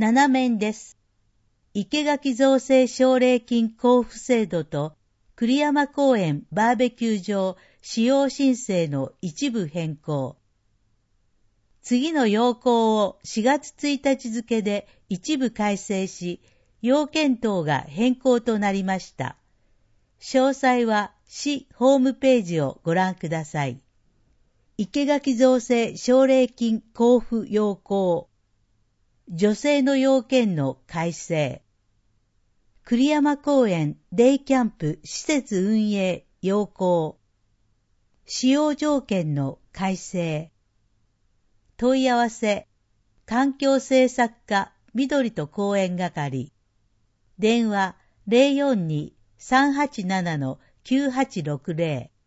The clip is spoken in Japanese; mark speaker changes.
Speaker 1: 7面です。生垣造成奨励金交付制度と栗山公園バーベキュー場使用申請の一部変更。次の要項を4月1日付で一部改正し、要件等が変更となりました。詳細は市ホームページをご覧ください。生垣造成奨励金交付要項。助成の要件の改正。栗山公園デイキャンプ施設運営要項。使用条件の改正。問い合わせ。環境政策課緑と公園係。電話 042-387-9860